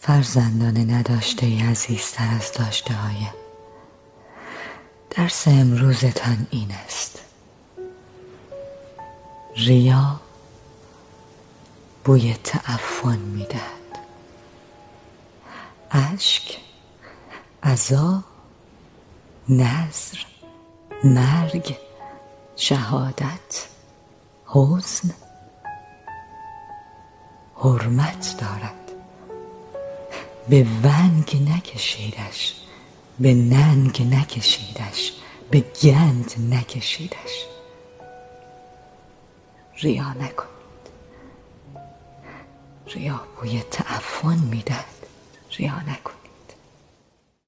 فرزندان نداشته ای عزیزتر از داشته هایم. درس امروزتان این است: ریا بوی تعفن میدهد، اشک، عزا، نذر، مرگ، شهادت، حزن، حرمت دارد. به ونگ نکشیدش، به ننگ نکشیدش، به گند نکشیدش. ریا نکنید. ریا بوی تعفن میدهد. ریا نکنید.